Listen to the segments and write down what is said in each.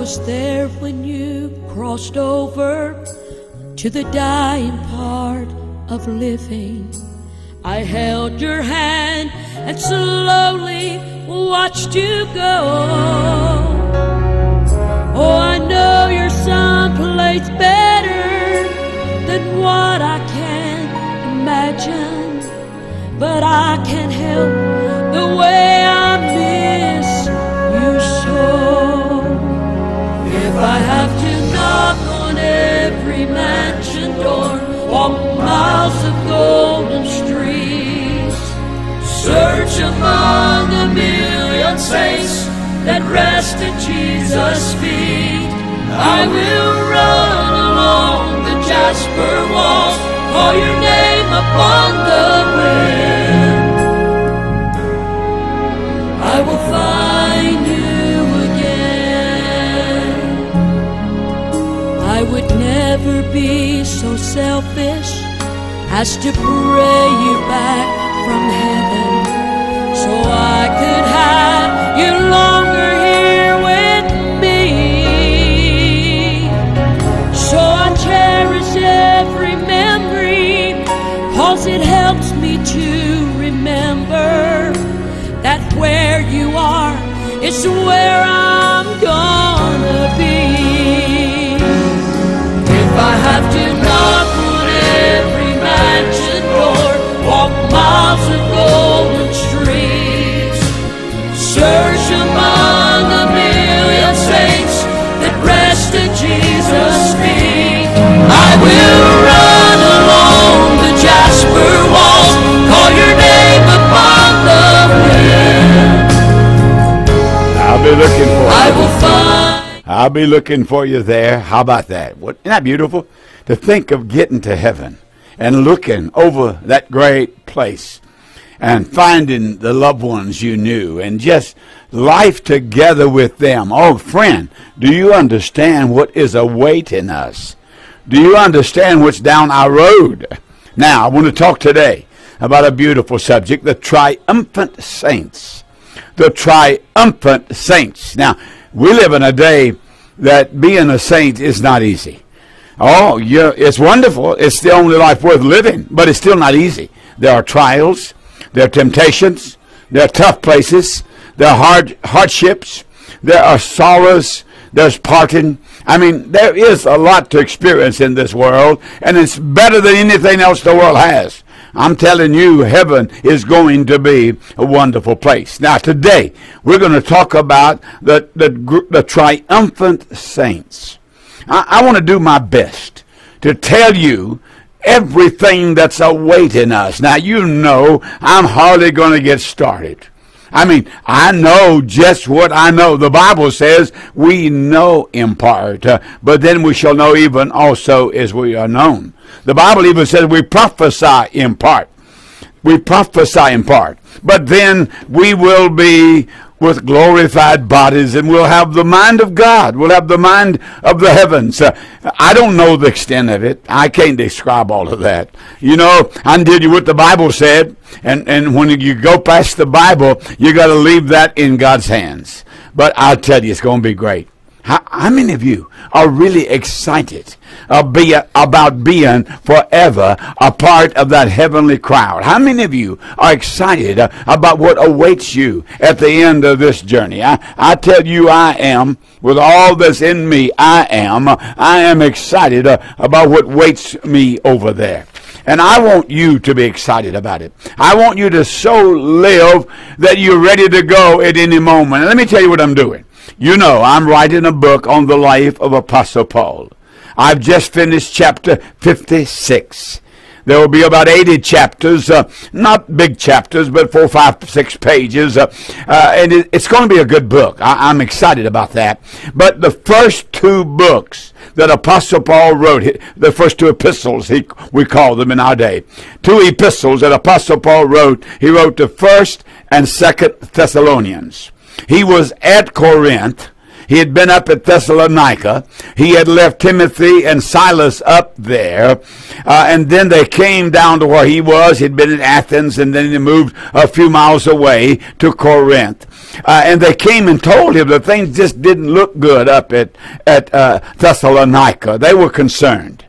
was there when you crossed over to the dying part of living. I held your hand and slowly watched you go. Oh, I know you're someplace better than what I can imagine, but I can't help the way I miss you so. If I have to knock on every mansion door, walk miles of golden streets, search among a million saints that rest at Jesus' feet, I will run along the jasper walls, call your name upon the wind. I will find you again. I would never be so selfish as to pray you back from heaven, so I could have you longer here with me. So I cherish every memory, 'cause it helps me to remember that where you are is where I'm gonna be. If I have to knock on every mansion door, walk miles of golden streets, search among a million saints that rest at Jesus' feet, I will run along the jasper walls, call your name upon the wind. I'll be looking for you. I will find. I'll be looking for you there. How about that? Isn't that beautiful? To think of getting to heaven and looking over that great place and finding the loved ones you knew and just life together with them. Oh, friend, do you understand what is awaiting us? Do you understand what's down our road? Now, I want to talk today about a beautiful subject, the triumphant saints. The triumphant saints. Now, we live in a day that being a saint is not easy. Oh, yeah, it's wonderful. It's the only life worth living, but it's still not easy. There are trials, there are temptations, there are tough places, there are hardships, there are sorrows, there's parting. I mean, there is a lot to experience in this world, and it's better than anything else the world has. I'm telling you, heaven is going to be a wonderful place. Now, today, we're going to talk about the triumphant saints. I want to do my best to tell you everything that's awaiting us. Now, you know, I'm hardly going to get started. I mean, I know just what I know. The Bible says we know in part, but then we shall know even also as we are known. The Bible even says we prophesy in part. We prophesy in part. But then we will be with glorified bodies, and we'll have the mind of God. We'll have the mind of the heavens. I don't know the extent of it. I can't describe all of that. You know, I tell you what the Bible said, and when you go past the Bible, you got to leave that in God's hands. But I'll tell you, it's going to be great. How many of you are really excited about being forever a part of that heavenly crowd? How many of you are excited about what awaits you at the end of this journey? I tell you, I am. With all that's in me, I am excited about what waits me over there. And I want you to be excited about it. I want you to so live that you're ready to go at any moment. And let me tell you what I'm doing. You know, I'm writing a book on the life of Apostle Paul. I've just finished chapter 56. There will be about 80 chapters, not big chapters, but 4, 5, 6 pages. And it's going to be a good book. I'm excited about that. But the first 2 books that Apostle Paul wrote, the first 2 epistles, we call them in our day. 2 epistles that Apostle Paul wrote. He wrote the 1st and 2nd Thessalonians. He was at Corinth. He had been up at Thessalonica. He had left Timothy and Silas up there. And then they came down to where he was. He'd been in Athens, and then he moved a few miles away to Corinth. And they came and told him that things just didn't look good up at Thessalonica. They were concerned.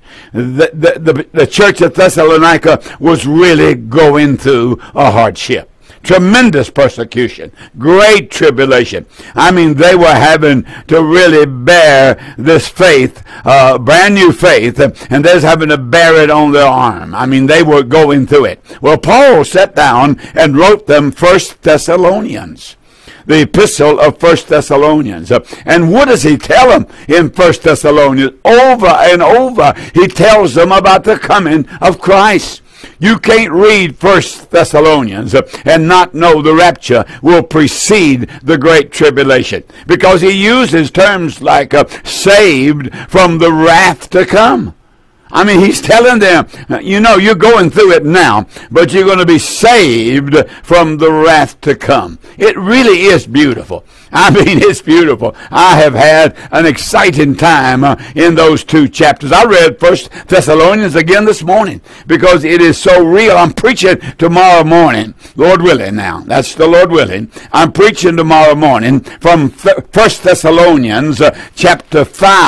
The church at Thessalonica was really going through a hardship. Tremendous persecution, great tribulation. I mean, they were having to really bear this faith, brand new faith, and they're having to bear it on their arm. I mean, they were going through it. Well, Paul sat down and wrote them 1 Thessalonians. The epistle of 1 Thessalonians. And what does he tell them in 1 Thessalonians? Over and over, he tells them about the coming of Christ. You can't read 1 Thessalonians and not know the rapture will precede the great tribulation, because he uses terms like saved from the wrath to come. I mean, he's telling them, you know, you're going through it now, but you're going to be saved from the wrath to come. It really is beautiful. I mean, it's beautiful. I have had an exciting time in those two chapters. I read 1 Thessalonians again this morning because it is so real. I'm preaching tomorrow morning, Lord willing now. That's the Lord willing. I'm preaching tomorrow morning from 1 Thessalonians chapter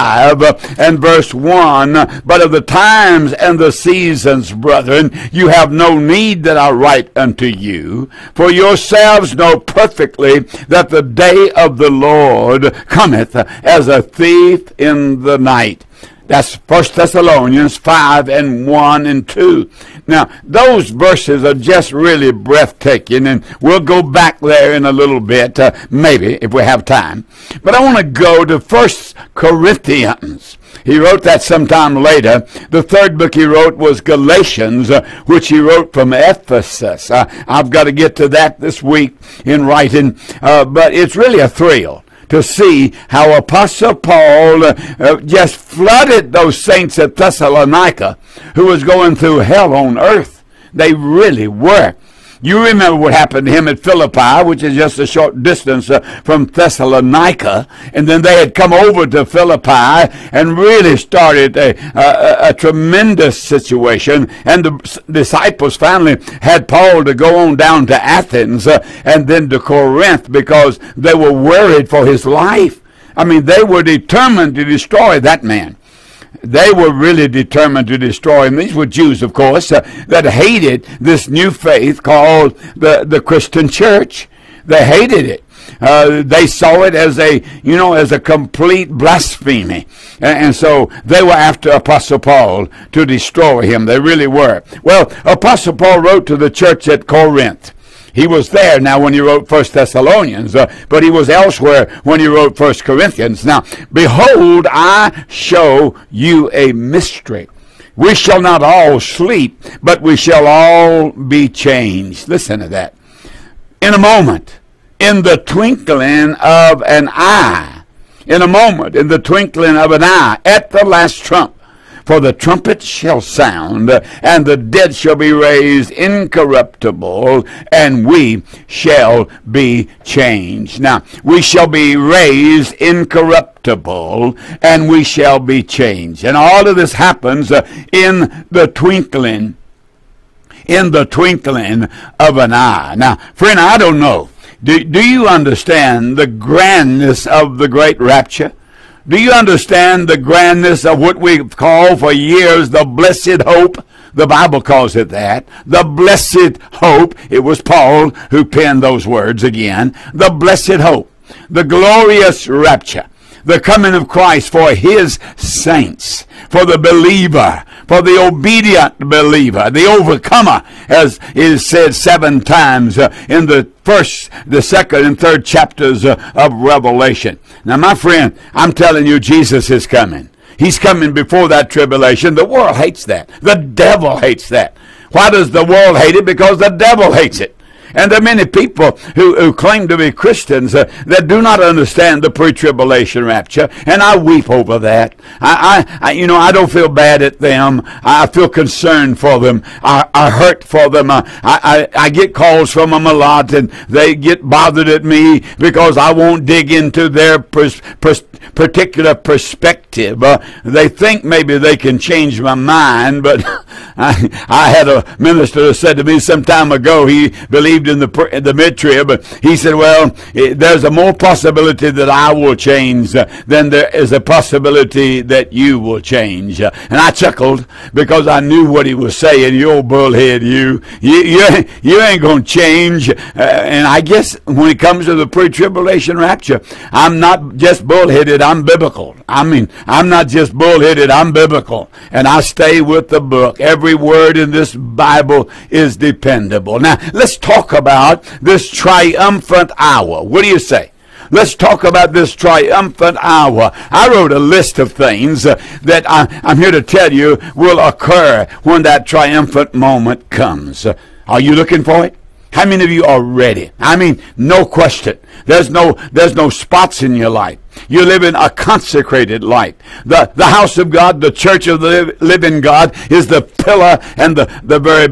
5 and verse 1. But of the times and the seasons, brethren, you have no need that I write unto you, for yourselves know perfectly that the day of the Lord cometh as a thief in the night. That's 1 Thessalonians 5 and 1 and 2. Now, those verses are just really breathtaking, and we'll go back there in a little bit, maybe, if we have time. But I want to go to 1 Corinthians. He wrote that sometime later. The third book he wrote was Galatians, which he wrote from Ephesus. I've got to get to that this week in writing, but it's really a thrill to see how Apostle Paul just flooded those saints at Thessalonica who was going through hell on earth. They really were. You remember what happened to him at Philippi, which is just a short distance from Thessalonica. And then they had come over to Philippi and really started a tremendous situation. And the disciples finally had Paul to go on down to Athens and then to Corinth because they were worried for his life. I mean, they were determined to destroy that man. They were really determined to destroy him. These were Jews, of course, that hated this new faith called the Christian church. They hated it. They saw it as a complete blasphemy. And so they were after Apostle Paul to destroy him. They really were. Well, Apostle Paul wrote to the church at Corinth. He was there now when he wrote 1 Thessalonians, but he was elsewhere when he wrote 1 Corinthians. Now, behold, I show you a mystery. We shall not all sleep, but we shall all be changed. Listen to that. In a moment, in the twinkling of an eye, in a moment, in the twinkling of an eye, at the last trump. For the trumpet shall sound, and the dead shall be raised incorruptible, and we shall be changed. Now, we shall be raised incorruptible, and we shall be changed. And all of this happens in the twinkling of an eye. Now, friend, I don't know. Do you understand the grandness of the great rapture? Do you understand the grandness of what we've called for years the blessed hope? The Bible calls it that. The blessed hope. It was Paul who penned those words again. The blessed hope. The glorious rapture. The coming of Christ for his saints. For the believer. For the obedient believer. The overcomer, as is said 7 times in the first, the second, and third chapters of Revelation. Now, my friend, I'm telling you, Jesus is coming. He's coming before that tribulation. The world hates that. The devil hates that. Why does the world hate it? Because the devil hates it. And there are many people who claim to be Christians that do not understand the pre-tribulation rapture, and I weep over that. I don't feel bad at them. I feel concerned for them. I hurt for them. I get calls from them a lot, and they get bothered at me because I won't dig into their particular perspective. They think maybe they can change my mind, but I had a minister that said to me some time ago, he believed in the mid-trib, but he said, well, there's a more possibility that I will change than there is a possibility that you will change. And I chuckled because I knew what he was saying. You old bullhead, you ain't going to change. And I guess when it comes to the pre-tribulation rapture, I'm not just bullheaded, I'm biblical. I mean, I'm not just bullheaded, I'm biblical. And I stay with the book. Every word in this Bible is dependable. Now, let's talk about this triumphant hour. What do you say? Let's talk about this triumphant hour. I wrote a list of things that I'm here to tell you will occur when that triumphant moment comes. Are you looking for it? How many of you are ready? I mean, no question. There's no spots in your life. You're living a consecrated life. The house of God, the church of the living God, is the pillar and the very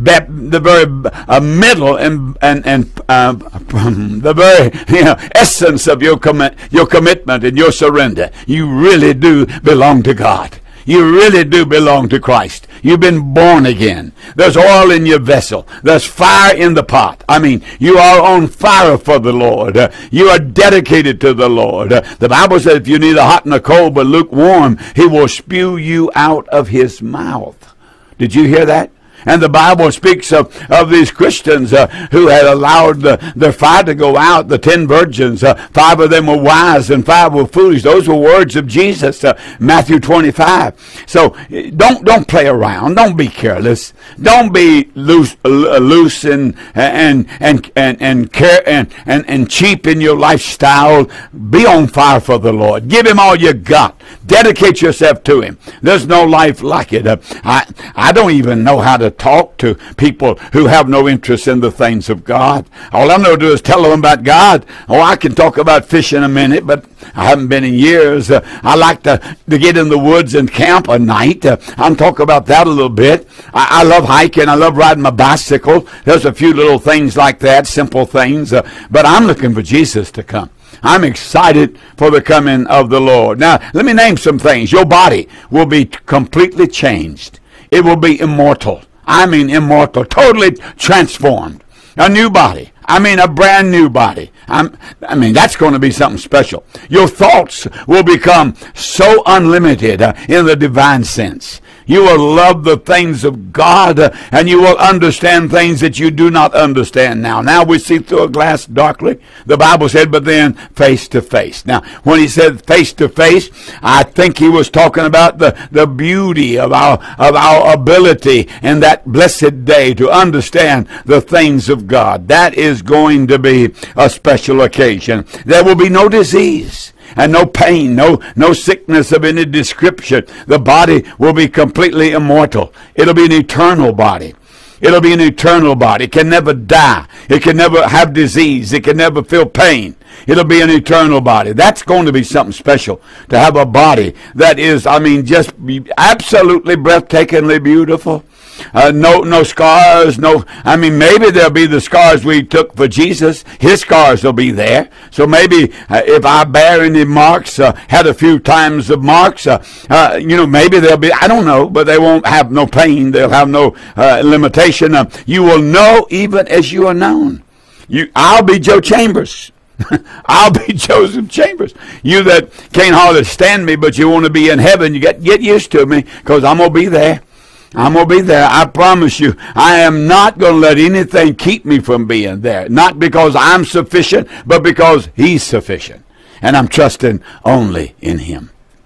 middle and the very essence of your commitment and your surrender. You really do belong to God. You really do belong to Christ. You've been born again. There's oil in your vessel. There's fire in the pot. I mean, you are on fire for the Lord. You are dedicated to the Lord. The Bible says if you're neither hot nor cold but lukewarm, he will spew you out of his mouth. Did you hear that? And the Bible speaks of these Christians who had allowed their fire to go out, the 10 virgins. 5 of them were wise and 5 were foolish. Those were words of Jesus, Matthew 25. So don't play around. Don't be careless. Don't be loose and cheap in your lifestyle. Be on fire for the Lord. Give him all you got. Dedicate yourself to him. There's no life like it. I don't even know how to talk to people who have no interest in the things of God. All I know to do is tell them about God. Oh, I can talk about fish in a minute, but I haven't been in years. I like to get in the woods and camp a night. I'll talk about that a little bit. I love hiking. I love riding my bicycle. There's a few little things like that, simple things. But I'm looking for Jesus to come. I'm excited for the coming of the Lord. Now, let me name some things. Your body will be completely changed. It will be immortal. I mean immortal, totally transformed. A new body. I mean a brand new body. I mean that's going to be something special. Your thoughts will become so unlimited in the divine sense. You will love the things of God, and you will understand things that you do not understand now. Now we see through a glass darkly, the Bible said, but then face to face. Now, when he said face to face, I think he was talking about the beauty of our ability in that blessed day to understand the things of God. That is going to be a special occasion. There will be no disease and no pain, no sickness of any description. The body will be completely immortal. It'll be an eternal body. It'll be an eternal body. It can never die. It can never have disease. It can never feel pain. It'll be an eternal body. That's going to be something special, to have a body that is, just absolutely breathtakingly beautiful. No scars, maybe there'll be the scars we took for Jesus. His scars will be there. So maybe if I bear any marks, had a few times of marks, maybe they'll be, I don't know, but they won't have no pain. They'll have no limitation. You will know even as you are known. I'll be Joe Chambers. I'll be Joseph Chambers. You that can't hardly stand me, but you want to be in heaven, you get used to me, because I'm going to be there. I'm going to be there. I promise you. I am not going to let anything keep me from being there. Not because I'm sufficient, but because he's sufficient. And I'm trusting only in him.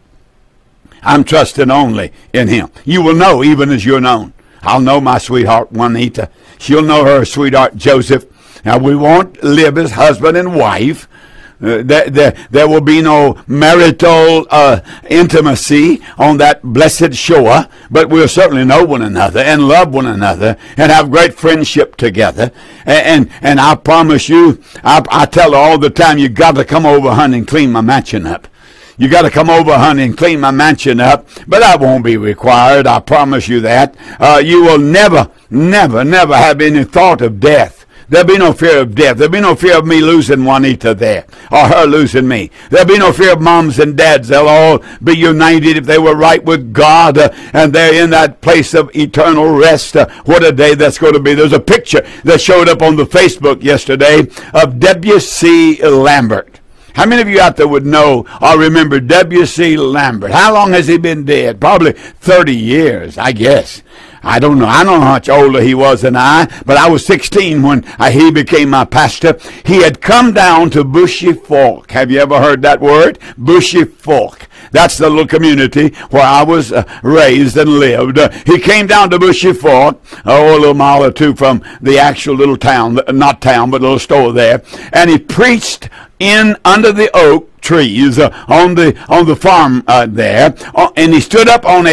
I'm trusting only in him. You will know even as you're known. I'll know my sweetheart Juanita. She'll know her sweetheart Joseph. Now, we won't live as husband and wife. There will be no marital intimacy on that blessed shore, but we'll certainly know one another and love one another and have great friendship together. And I promise you, I tell her all the time, you got to come over, honey, and clean my mansion up. You got to come over, honey, and clean my mansion up, but that won't be required. I promise you that. You will never have any thought of death. There'll be no fear of death. There'll be no fear of me losing Juanita there or her losing me. There'll be no fear of moms and dads. They'll all be united if they were right with God, and they're in that place of eternal rest. What a day that's going to be. There's a picture that showed up on the Facebook yesterday of W.C. Lambert. How many of you out there would know or remember W.C. Lambert? How long has he been dead? Probably 30 years, I guess. I don't know. I don't know how much older he was than I, but I was 16 when he became my pastor. He had come down to Bushy Fork. Have you ever heard that word? Bushy Fork. That's the little community where I was raised and lived. He came down to Bushy Fork, a little mile or two from the actual little town, not town, but little store there, and he preached in under the oak trees on the farm there, and he stood up on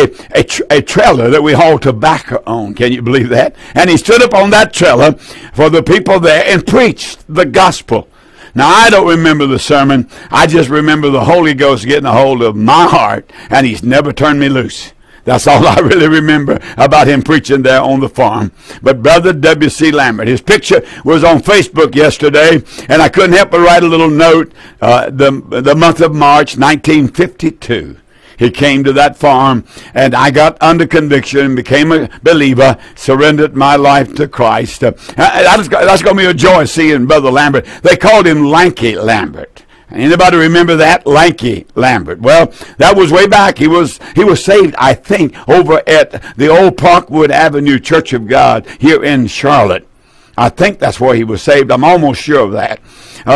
a trailer that we hauled tobacco on. Can you believe that? And he stood up on that trailer for the people there and preached the gospel. Now, I don't remember the sermon. I just remember the Holy Ghost getting a hold of my heart, and he's never turned me loose. That's all I really remember about him preaching there on the farm. But Brother W.C. Lambert, his picture was on Facebook yesterday, and I couldn't help but write a little note. The month of March, 1952. He came to that farm, and I got under conviction, became a believer, surrendered my life to Christ. That's going to be a joy seeing Brother Lambert. They called him Lanky Lambert. Anybody remember that? Lanky Lambert. Well, that was way back. He was saved, I think, over at the old Parkwood Avenue Church of God here in Charlotte. I think that's where he was saved. I'm almost sure of that.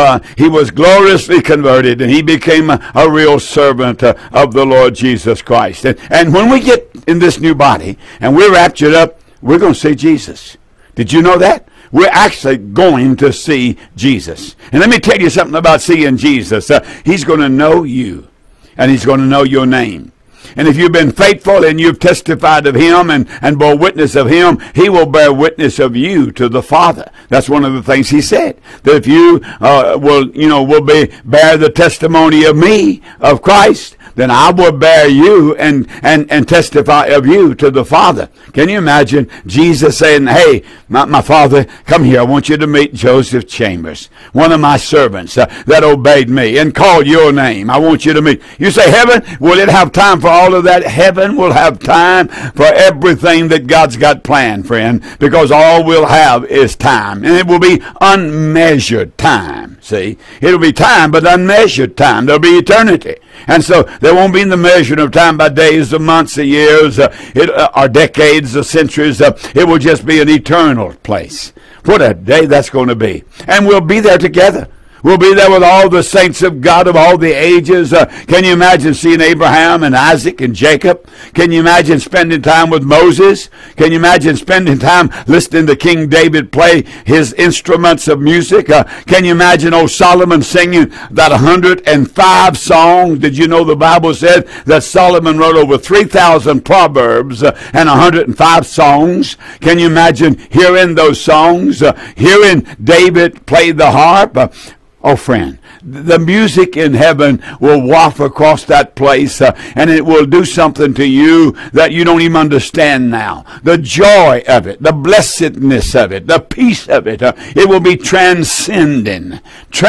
He was gloriously converted, and he became a real servant of the Lord Jesus Christ. And when we get in this new body and we're raptured up, we're going to see Jesus. Did you know that? We're actually going to see Jesus. And let me tell you something about seeing Jesus. He's going to know you, and he's going to know your name. And if you've been faithful and you've testified of him and bore witness of him, he will bear witness of you to the Father. That's one of the things he said. That if you will bear the testimony of me, of Christ, then I will bear you and testify of you to the Father. Can you imagine Jesus saying, hey, my Father, come here. I want you to meet Joseph Chambers, one of my servants that obeyed me and called your name. I want you to meet. You say, heaven, will it have time for all of that? Heaven will have time for everything that God's got planned, friend, because all we'll have is time. And it will be unmeasured time. See, it'll be time, but unmeasured time. There'll be eternity. And so there won't be the measuring of time by days or months or years or decades or centuries. It will just be an eternal place. What a day that's going to be. And we'll be there together. We'll be there with all the saints of God of all the ages. Can you imagine seeing Abraham and Isaac and Jacob? Can you imagine spending time with Moses? Can you imagine spending time listening to King David play his instruments of music? Can you imagine old Solomon singing that 105 songs? Did you know the Bible said that Solomon wrote over 3,000 proverbs and 105 songs? Can you imagine hearing those songs? Hearing David play the harp? Oh, friend, the music in heaven will waft across that place, and it will do something to you that you don't even understand now. The joy of it, the blessedness of it, the peace of it, it will be transcending.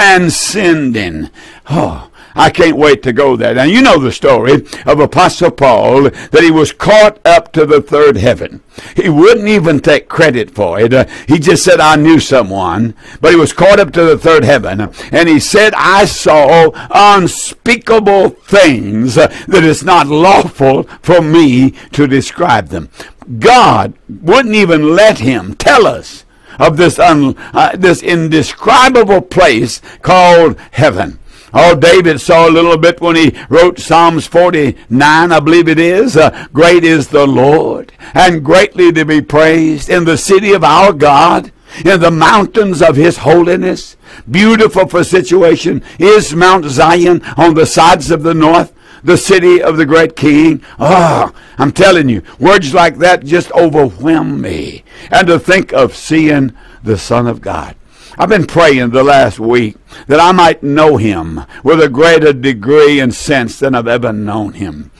Oh, I can't wait to go there. Now, you know the story of Apostle Paul, that he was caught up to the third heaven. He wouldn't even take credit for it. He just said, I knew someone. But he was caught up to the third heaven. And he said, I saw unspeakable things that it's not lawful for me to describe them. God wouldn't even let him tell us of this indescribable place called heaven. Oh, David saw a little bit when he wrote Psalms 49, I believe it is. Great is the Lord, and greatly to be praised in the city of our God, in the mountains of his holiness. Beautiful for situation is Mount Zion on the sides of the north, the city of the great King. Oh, I'm telling you, words like that just overwhelm me. And to think of seeing the Son of God. I've been praying the last week that I might know him with a greater degree and sense than I've ever known him.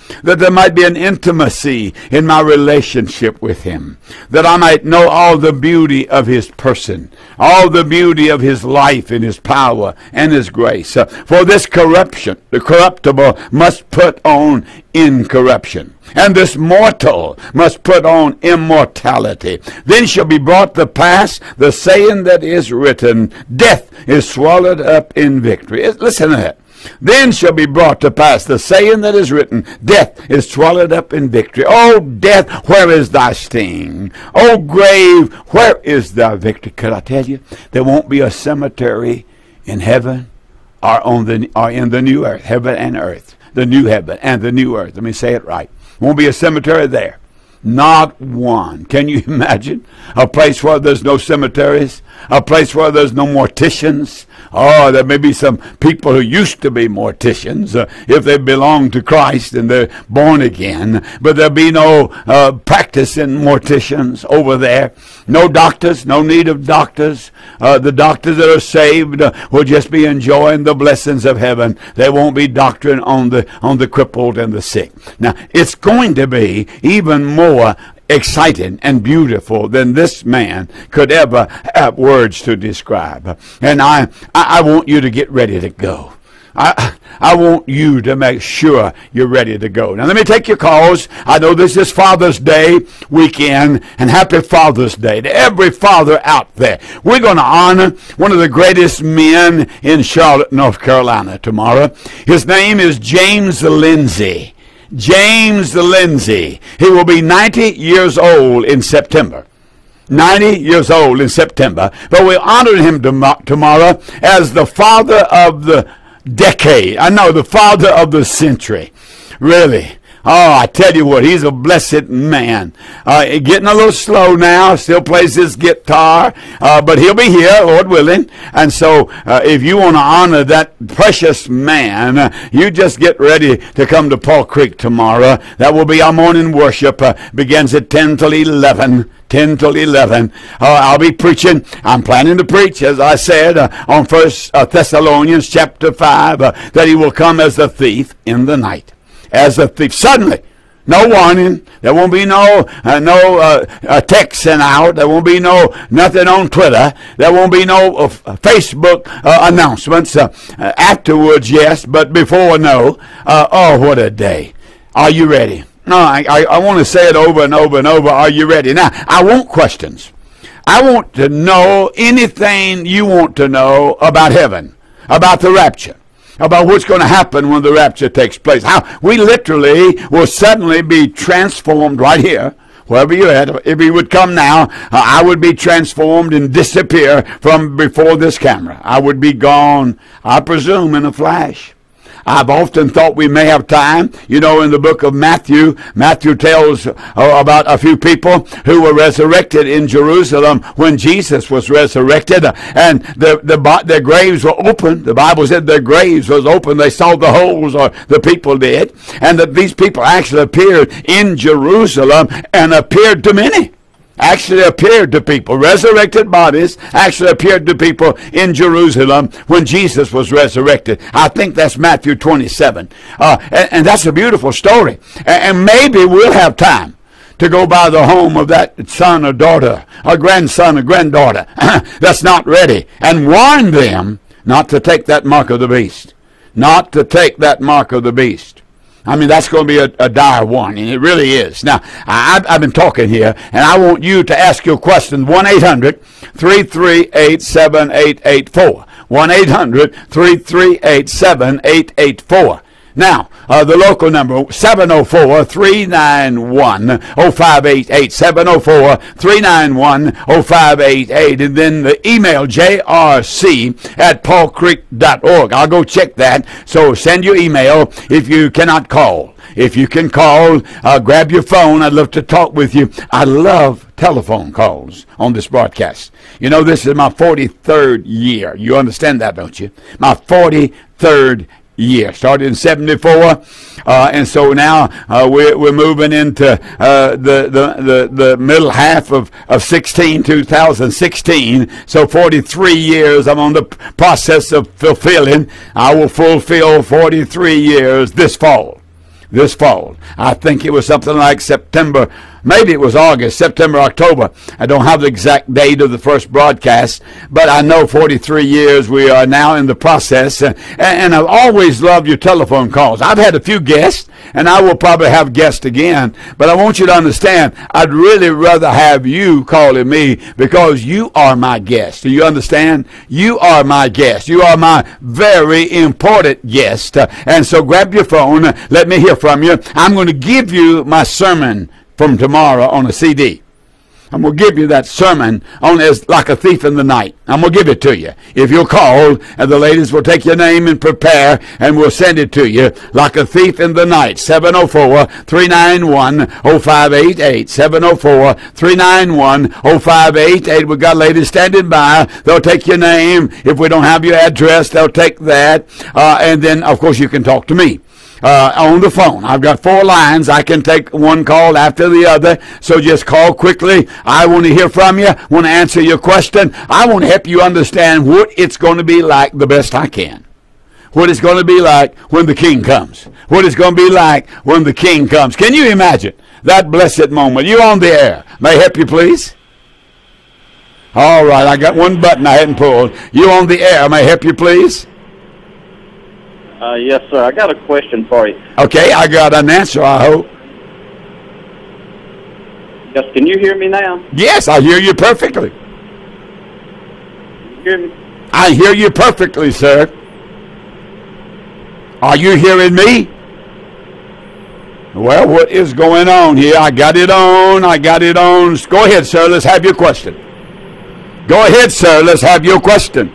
that there might be an intimacy in my relationship with him, that I might know all the beauty of his person, all the beauty of his life and his power and his grace. For this corruption, the corruptible must put on incorruption, and this mortal must put on immortality. Then shall be brought to pass the saying that is written, death is swallowed up in victory. Listen to that. Then shall be brought to pass the saying that is written, death is swallowed up in victory. O death, where is thy sting? O grave, where is thy victory? Could I tell you, there won't be a cemetery in heaven or in the new earth, heaven and earth, the new heaven and the new earth. Let me say it right. Won't be a cemetery there. Not one. Can you imagine a place where there's no cemeteries? A place where there's no morticians? Oh, there may be some people who used to be morticians if they belong to Christ and they're born again. But there'll be no practicing morticians over there. No doctors, no need of doctors. The doctors that are saved will just be enjoying the blessings of heaven. There won't be doctrine on the crippled and the sick. Now, it's going to be even more exciting and beautiful than this man could ever have words to describe. And I want you to get ready to go. I want you to make sure you're ready to go. Now, let me take your calls. I know this is Father's Day weekend, and happy Father's Day to every father out there. We're going to honor one of the greatest men in Charlotte, North Carolina tomorrow. His name is James Lindsay. James Lindsay. He will be 90 years old in September. 90 years old in September. But we honor him tomorrow as the father of the decade. I know, the father of the century. Really. Oh, I tell you what, he's a blessed man. Getting a little slow now, still plays his guitar, but he'll be here, Lord willing. And so, if you want to honor that precious man, you just get ready to come to Paul Creek tomorrow. That will be our morning worship. Begins at 10 till 11. 10 till 11. I'll be preaching. I'm planning to preach, as I said, on 1 Thessalonians chapter 5, that he will come as a thief in the night. As a thief. Suddenly. No warning. There won't be no text sent out. There won't be nothing on Twitter. There won't be no Facebook announcements. Afterwards, yes, but before, no. Oh, what a day. Are you ready? No, I want to say it over and over and over. Are you ready? Now, I want questions. I want to know anything you want to know about heaven, about the rapture, about what's going to happen when the rapture takes place. How we literally will suddenly be transformed right here, wherever you're at. If he would come now, I would be transformed and disappear from before this camera. I would be gone, I presume, in a flash. I've often thought we may have time. You know, in the book of Matthew tells about a few people who were resurrected in Jerusalem when Jesus was resurrected, and their graves were open. The Bible said their graves was open. They saw the holes, or the people did, and that these people actually appeared in Jerusalem and appeared to many. Actually appeared to people. Resurrected bodies actually appeared to people in Jerusalem when Jesus was resurrected. I think that's Matthew 27. And that's a beautiful story. And maybe we'll have time to go by the home of that son or daughter, or grandson or granddaughter that's not ready, and warn them not to take that mark of the beast. Not to take that mark of the beast. I mean, that's going to be a dire warning. It really is. Now, I've been talking here, and I want you to ask your question. 1-800-338-7884. 1-800-338-7884. Now, the local number, 704-391-0588, 704-391-0588, and then the email, jrc@paulcreek.org. I'll go check that, so send your email if you cannot call. If you can call, grab your phone. I'd love to talk with you. I love telephone calls on this broadcast. You know, this is my 43rd year. You understand that, don't you? My 43rd year. Started in 74, and so now we're moving into the middle half of 2016. So 43 years I'm on the process of fulfilling. I will fulfill 43 years this fall. this fall. I think it was something like September, maybe it was August, September, October. I don't have the exact date of the first broadcast, but I know 43 years we are now in the process. And I've always loved your telephone calls. I've had a few guests, and I will probably have guests again, but I want you to understand, I'd really rather have you calling me because you are my guest. Do you understand? You are my guest. You are my very important guest. And so grab your phone. Let me hear from you. I'm going to give you my sermon from tomorrow on a CD. I'm going to give you that sermon on as like a thief in the night. I'm going to give it to you. If you'll call, and the ladies will take your name and prepare, and we'll send it to you like a thief in the night. 704-391-0588. 704-391-0588. We've got ladies standing by. They'll take your name. If we don't have your address, they'll take that. And then, of course, you can talk to me. On the phone. I've got 4 lines. I can take one call after the other. So just call quickly. I want to hear from you. Want to answer your question. I want to help you understand what it's going to be like the best I can. What it's going to be like when the King comes. What it's going to be like when the King comes. Can you imagine that blessed moment? You on the air. May I help you, please? All right. I got one button I hadn't pulled. You on the air. May I help you, please? Yes, sir. I got a question for you. Okay, I got an answer, I hope. Yes, can you hear me now? Yes, I hear you perfectly. You hear me? I hear you perfectly, sir. Are you hearing me? Well, what is going on here? I got it on. Go ahead, sir. Let's have your question. Go ahead, sir. Let's have your question.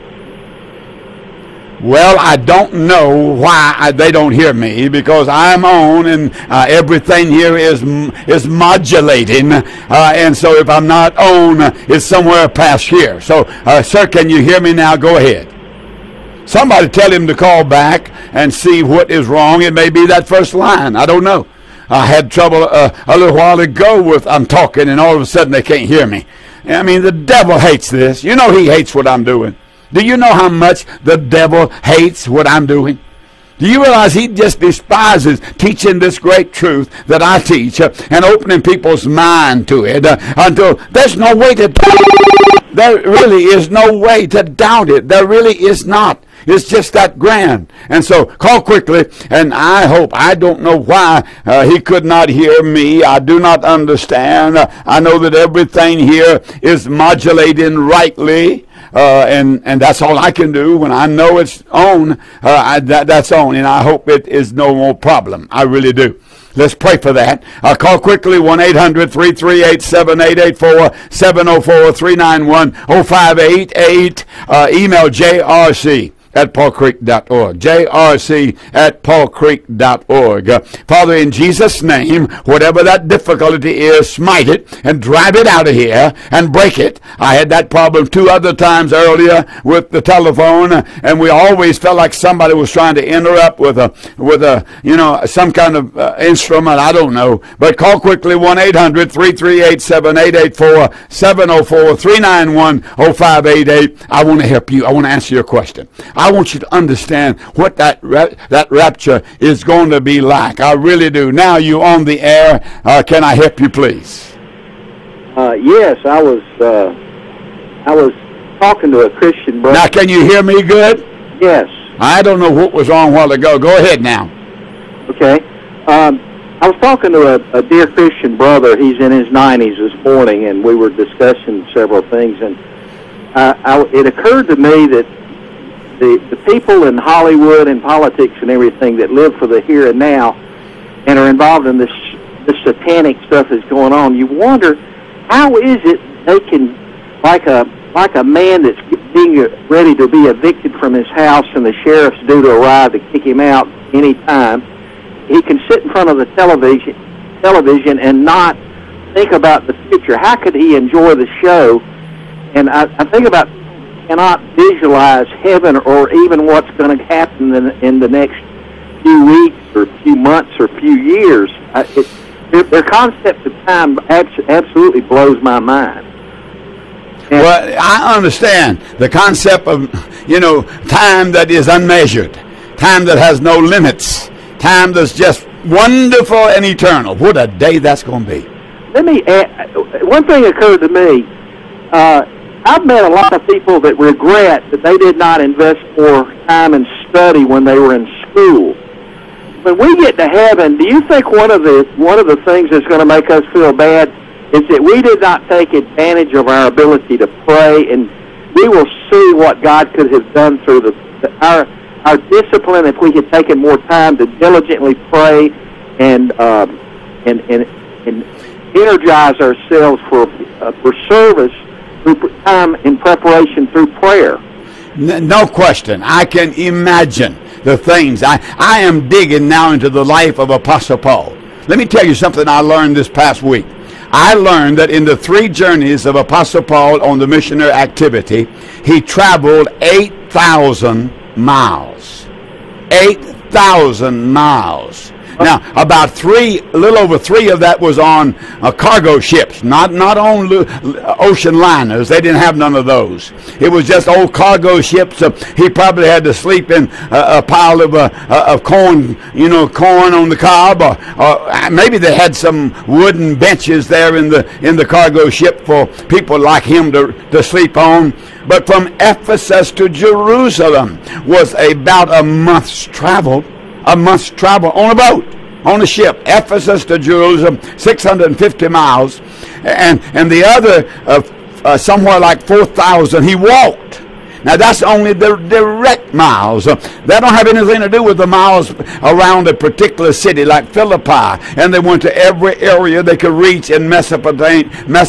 Well, I don't know why they don't hear me because I'm on and everything here is modulating. And so if I'm not on, it's somewhere past here. So, sir, can you hear me now? Go ahead. Somebody tell him to call back and see what is wrong. It may be that first line. I don't know. I had trouble a little while ago with I'm talking and all of a sudden they can't hear me. I mean, the devil hates this. You know he hates what I'm doing. Do you know how much the devil hates what I'm doing? Do you realize he just despises teaching this great truth that I teach and opening people's mind to it until there's no way to doubt it. There really is no way to doubt it. There really is not. It's just that grand. And so call quickly, and I hope, I don't know why he could not hear me. I do not understand. I know that everything here is modulating rightly. And that's all I can do when I know it's on. That's on, and I hope it is no more problem. I really do. Let's pray for that. Call quickly, 1-800-338-7884, 704-391-0588. Email jrc@paulcreek.org. jrc@paulcreek.org. Father, in Jesus' name, whatever that difficulty is, smite it and drive it out of here and break it. I had that problem 2 other times earlier with the telephone, and we always felt like somebody was trying to interrupt with a some kind of instrument. I don't know. But call quickly, 1-800-338-7884, 704-391-0588. I want to help you. I want to answer your question. I want you to understand what that rapture is going to be like. I really do. Now you on the air. Can I help you, please? Yes, I was talking to a Christian brother. Now, can you hear me good? Yes. I don't know what was wrong a while ago. Go ahead now. Okay. I was talking to a dear Christian brother. He's in his 90s this morning, and we were discussing several things. And it occurred to me that the people in Hollywood and politics and everything that live for the here and now and are involved in this satanic stuff that's going on, you wonder how is it they can, like a man that's being ready to be evicted from his house and the sheriff's due to arrive to kick him out any time, he can sit in front of the television and not think about the future. How could he enjoy the show? And I think about cannot visualize heaven or even what's going to happen in the next few weeks or few months or few years. Their concept of time absolutely blows my mind. Well, I understand the concept of, time that is unmeasured, time that has no limits, time that's just wonderful and eternal. What a day that's going to be. Let me add, one thing occurred to me. I've met a lot of people that regret that they did not invest more time in study when they were in school. When we get to heaven, do you think one of the things that's going to make us feel bad is that we did not take advantage of our ability to pray, and we will see what God could have done through our discipline if we had taken more time to diligently pray and energize ourselves for service through time in preparation through prayer. No question. I can imagine the things. I am digging now into the life of Apostle Paul. Let me tell you something I learned this past week. I learned that in the 3 journeys of Apostle Paul on the missionary activity, he traveled 8,000 miles. 8,000 miles. Now, about a little over 3 of that was on cargo ships, not on ocean liners. They didn't have none of those. It was just old cargo ships. He probably had to sleep in a pile of corn, corn on the cob, or maybe they had some wooden benches there in the cargo ship for people like him to sleep on. But from Ephesus to Jerusalem was about a month's travel. A month's travel on a boat, on a ship. Ephesus to Jerusalem, 650 miles. And the other, somewhere like 4,000, he walked. Now, that's only the direct miles. That don't have anything to do with the miles around a particular city like Philippi. And they went to every area they could reach in Macedonia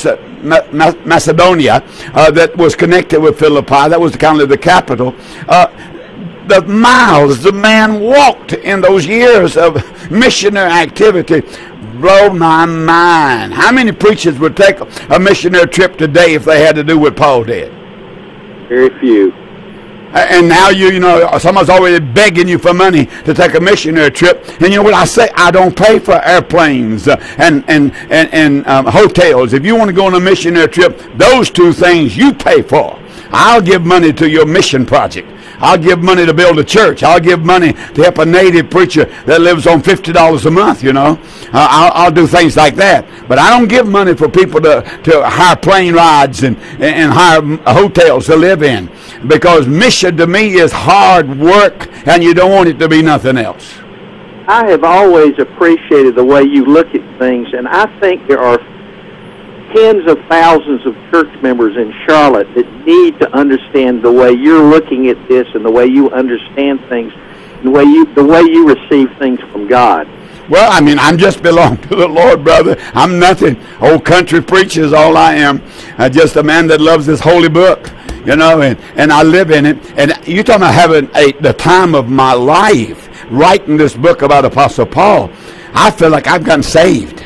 that was connected with Philippi. That was kind of the capital. The miles the man walked in those years of missionary activity blow my mind. How many preachers would take a missionary trip today if they had to do what Paul did? Very few. And now someone's already begging you for money to take a missionary trip. And you know what I say? I don't pay for airplanes and hotels. If you want to go on a missionary trip, those 2 things you pay for. I'll give money to your mission project. I'll give money to build a church. I'll give money to help a native preacher that lives on $50 a month, I'll do things like that. But I don't give money for people to hire plane rides and hire hotels to live in. Because mission to me is hard work, and you don't want it to be nothing else. I have always appreciated the way you look at things, and I think there are tens of thousands of church members in Charlotte that need to understand the way you're looking at this and the way you understand things, and the way you receive things from God. Well, I'm just belong to the Lord, brother. I'm nothing. Old country preacher is all I am. I'm just a man that loves this holy book, and I live in it. And you're talking about having the time of my life writing this book about Apostle Paul. I feel like I've gotten saved.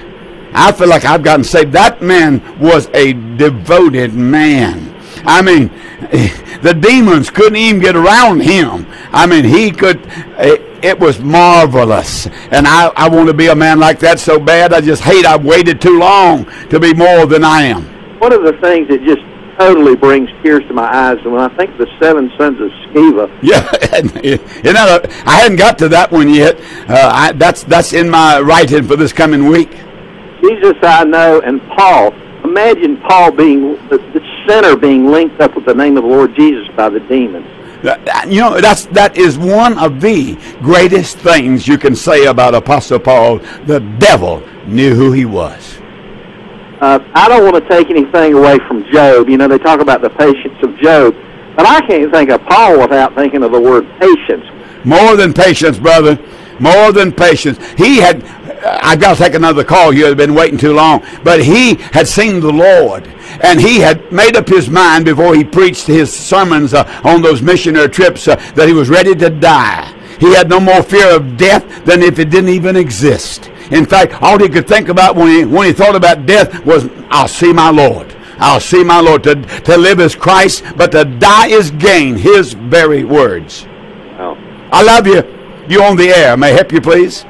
That man was a devoted man. The demons couldn't even get around him. He could. It was marvelous. And I want to be a man like that so bad. I just hate I've waited too long to be more than I am. One of the things that just totally brings tears to my eyes, and when I think of the 7 sons of Sceva. Yeah, I hadn't got to that one yet. That's in my writing for this coming week. Jesus I know, and Paul. Imagine Paul being the sinner being linked up with the name of the Lord Jesus by the demons. That is one of the greatest things you can say about Apostle Paul. The devil knew who he was. I don't want to take anything away from Job. They talk about the patience of Job, but I can't think of Paul without thinking of the word patience. More than patience, brother. More than patience. I've got to take another call here. I've been waiting too long. But he had seen the Lord. And he had made up his mind before he preached his sermons on those missionary trips that he was ready to die. He had no more fear of death than if it didn't even exist. In fact, all he could think about when he thought about death was, I'll see my Lord. I'll see my Lord. To live is Christ, but to die is gain. His very words. Oh. I love you. You on the air. May I help you, please?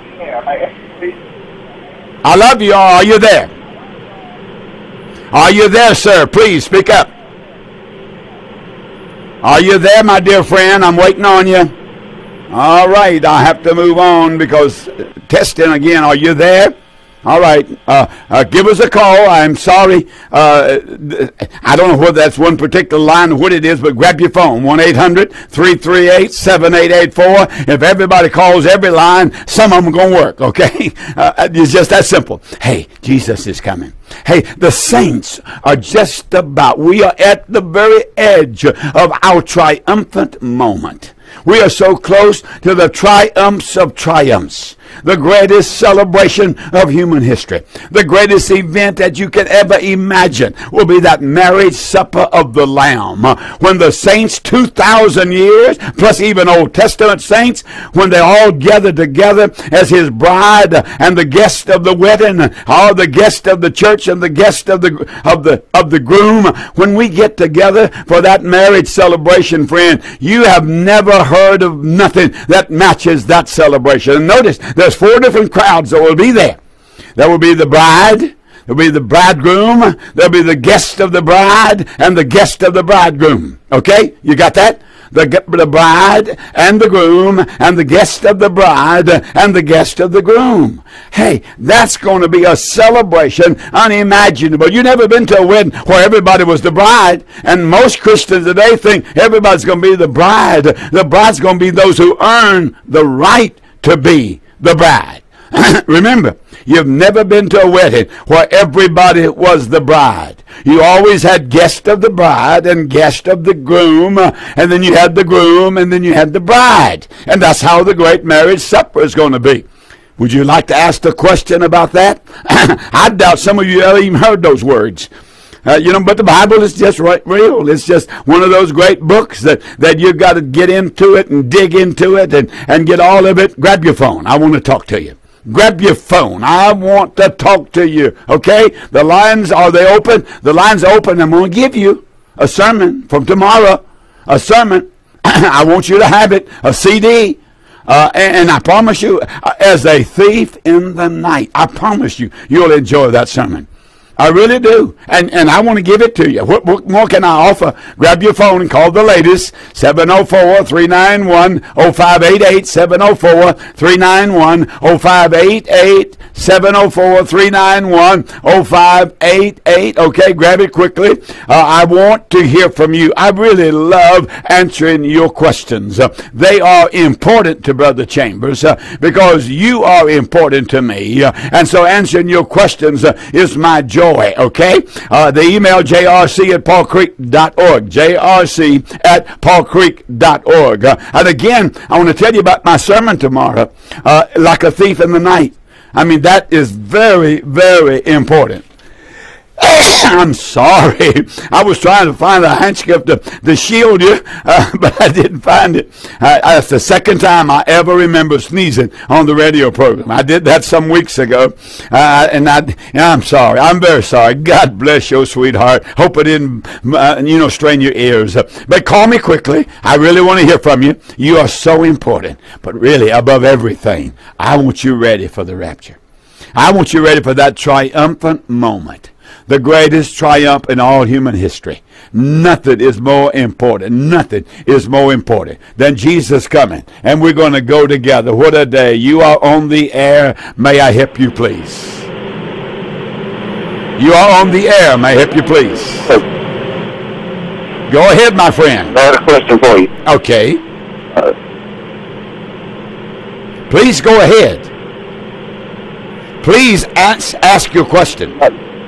I love you. Are you there? Are you there, sir? Please speak up. Are you there, my dear friend? I'm waiting on you. All right, I have to move on because testing again. Are you there? All right, give us a call. I'm sorry. I don't know whether that's one particular line or what it is, but grab your phone, 1-800-338-7884. If everybody calls every line, some of them are going to work, okay? It's just that simple. Hey, Jesus is coming. Hey, the saints are just about, we are at the very edge of our triumphant moment. We are so close to the triumphs of triumphs. The greatest celebration of human history. The greatest event that you can ever imagine will be that marriage supper of the Lamb. When the saints, 2,000 years, plus even Old Testament saints, when they all gather together as his bride and the guest of the wedding, or the guest of the church and the guest of the groom, when we get together for that marriage celebration, friend, you have never heard of nothing that matches that celebration. And notice, there's 4 different crowds that will be there. There will be the bride, there will be the bridegroom, there will be the guest of the bride, and the guest of the bridegroom. Okay? You got that? The bride and the groom and the guest of the bride and the guest of the groom. Hey, that's going to be a celebration unimaginable. You've never been to a wedding where everybody was the bride, and most Christians today think everybody's going to be the bride. The bride's going to be those who earn the right to be the bride. Remember, you've never been to a wedding where everybody was the bride. You always had guest of the bride and guest of the groom, and then you had the groom, and then you had the bride. And that's how the great marriage supper is going to be. Would you like to ask the question about that? I doubt some of you ever even heard those words. But the Bible is just real. It's just one of those great books that you've got to get into it and dig into it and get all of it. Grab your phone. I want to talk to you. Grab your phone. I want to talk to you. Okay? The lines, are they open? The lines are open. I'm going to give you a sermon from tomorrow. A sermon. I want you to have it. A CD. And I promise you, as a thief in the night, I promise you, you'll enjoy that sermon. I really do. And I want to give it to you. What more can I offer? Grab your phone and call the ladies. 704-391-0588. 704-391-0588. 704-391-0588. Okay, grab it quickly. I want to hear from you. I really love answering your questions. They are important to Brother Chambers because you are important to me. And so answering your questions is my joy. Okay? The email jrc@paulcreek.org. jrc@paulcreek.org. And again, I want to tell you about my sermon tomorrow. Like a thief in the night. I mean, that is very, very important. I'm sorry. I was trying to find a handkerchief to shield you, but I didn't find it. That's the second time I ever remember sneezing on the radio program. I did that some weeks ago, and I'm sorry. I'm very sorry. God bless your sweetheart. Hope it didn't, strain your ears. But call me quickly. I really want to hear from you. You are so important. But really, above everything, I want you ready for the rapture. I want you ready for that triumphant moment. The greatest triumph in all human history. Nothing is more important. Nothing is more important than Jesus coming. And we're going to go together. What a day. You are on the air. May I help you, please? You are on the air. May I help you, please? Go ahead, my friend. I have a question for you. Okay. Please go ahead. Please ask your question.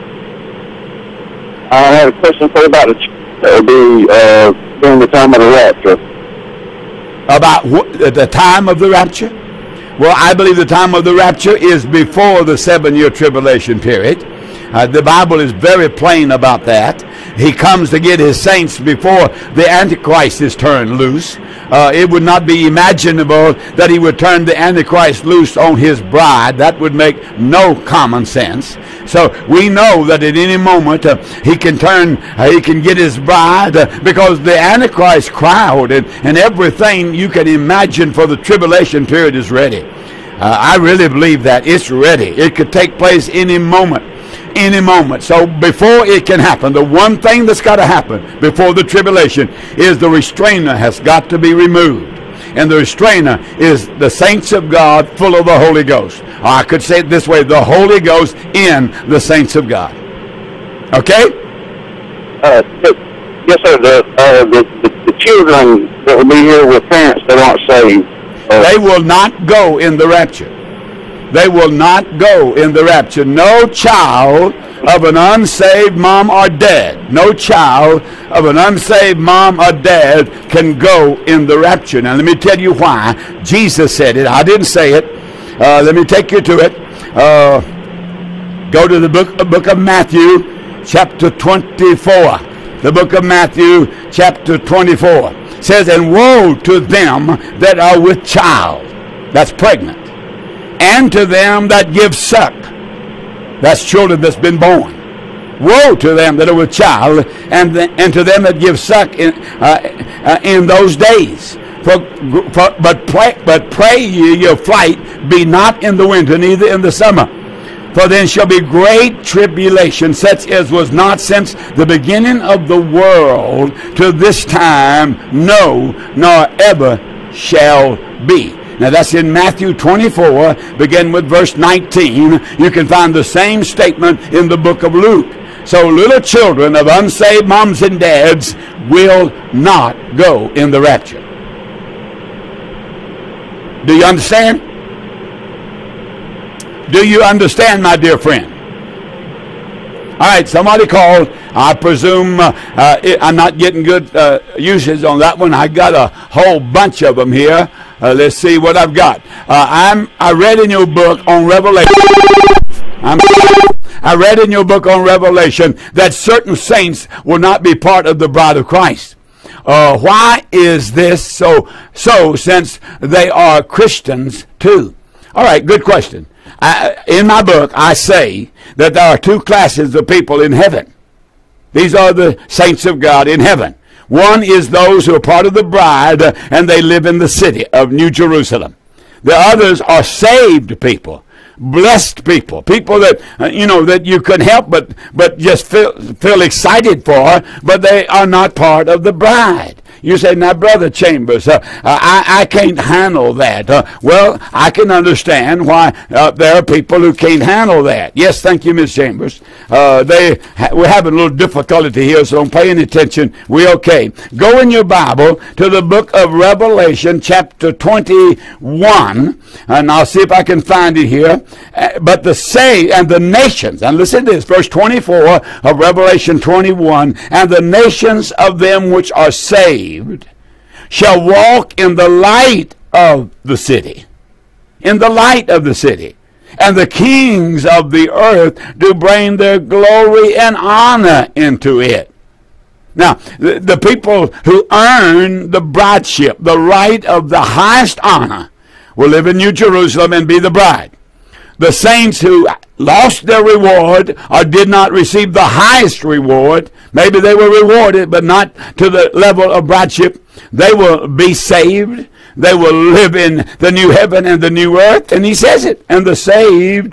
I have a question for you about during the time of the rapture. About the time of the rapture? Well, I believe the time of the rapture is before the 7-year tribulation period. The Bible is very plain about that. He comes to get his saints before the Antichrist is turned loose. It would not be imaginable that he would turn the Antichrist loose on his bride. That would make no common sense. So we know that at any moment he can get his bride because the Antichrist crowd and everything you can imagine for the tribulation period is ready. I really believe that it's ready. It could take place any moment. Any moment. So before it can happen, the one thing that's got to happen before the tribulation is the restrainer has got to be removed. and the restrainer is the saints of God full of the Holy Ghost. Or I could say it this way, the Holy Ghost in the saints of God. Okay? Yes, sir. The children that will be here with parents that aren't saved. They will not go in the rapture. They will not go in the rapture. No child of an unsaved mom or dad, no child of an unsaved mom or dad can go in the rapture. Now, let me tell you why. Jesus said it. I didn't say it. Let me take you to it. Go to the book of Matthew, chapter 24. The book of Matthew, chapter 24. Says, and woe to them that are with child, that's pregnant, and to them that give suck, that's children that's been born. Woe to them that are with child, and to them that give suck in those days. But pray ye your flight be not in the winter, neither in the summer. For then shall be great tribulation, such as was not since the beginning of the world to this time, no, nor ever shall be. Now that's in Matthew 24, begin with verse 19. You can find the same statement in the book of Luke. So little children of unsaved moms and dads will not go in the rapture. Do you understand? Do you understand, my dear friend? All right, somebody called. I presume I'm not getting good usage on that one. I got a whole bunch of them here. Let's see what I've got. I read in your book on Revelation. I read in your book on Revelation that certain saints will not be part of the bride of Christ. Why is this so since they are Christians too? All right, good question. In my book, I say that there are two classes of people in heaven. These are the saints of God in heaven. One is those who are part of the bride, and they live in the city of New Jerusalem. The others are saved people, blessed people, people that, that you couldn't help but just feel excited for, but they are not part of the bride. You say, now, Brother Chambers, I can't handle that. Well, I can understand why there are people who can't handle that. Yes, thank you, Ms. Chambers. We're having a little difficulty here, so don't pay any attention. We're okay. Go in your Bible to the book of Revelation, chapter 21, and I'll see if I can find it here. But the saved and the nations, and listen to this, verse 24 of Revelation 21, and the nations of them which are saved shall walk in the light of the city. In the light of the city. And the kings of the earth do bring their glory and honor into it. Now, the people who earn the brideship, the right of the highest honor, will live in New Jerusalem and be the bride. The saints who lost their reward or did not receive the highest reward, maybe they were rewarded but not to the level of brideship, they will be saved. They will live in the new heaven and the new earth. And he says it. And the saved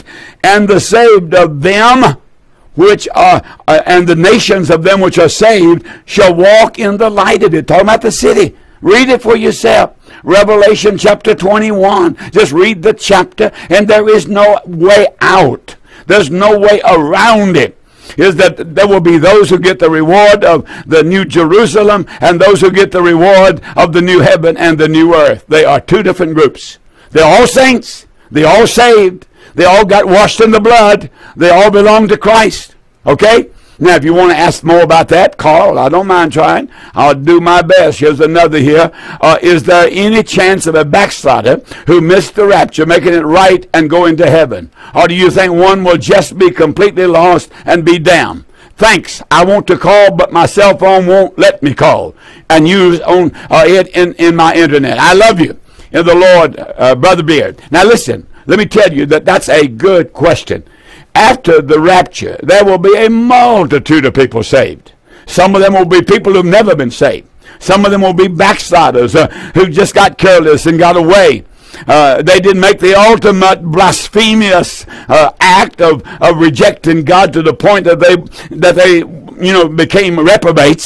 of them which are, and the nations of them which are saved shall walk in the light of it. Talking about the city. Read it for yourself. Revelation chapter 21. Just read the chapter, and there is no way out. There's no way around it. Is that there will be those who get the reward of the new Jerusalem and those who get the reward of the new heaven and the new earth. They are two different groups. They're all saints. They're all saved. They all got washed in the blood. They all belong to Christ. Okay? Now, if you want to ask more about that, call. I don't mind trying. I'll do my best. Here's another here. Is there any chance of a backslider who missed the rapture making it right and going to heaven? Or do you think one will just be completely lost and be damned? Thanks. I want to call, but my cell phone won't let me call and use on it in my internet. I love you in the Lord, Brother Beard. Now, listen. Let me tell you that's a good question. After the rapture, there will be a multitude of people saved. Some of them will be people who've never been saved. Some of them will be backsliders who just got careless and got away. They didn't make the ultimate blasphemous act of rejecting God to the point that they became reprobates.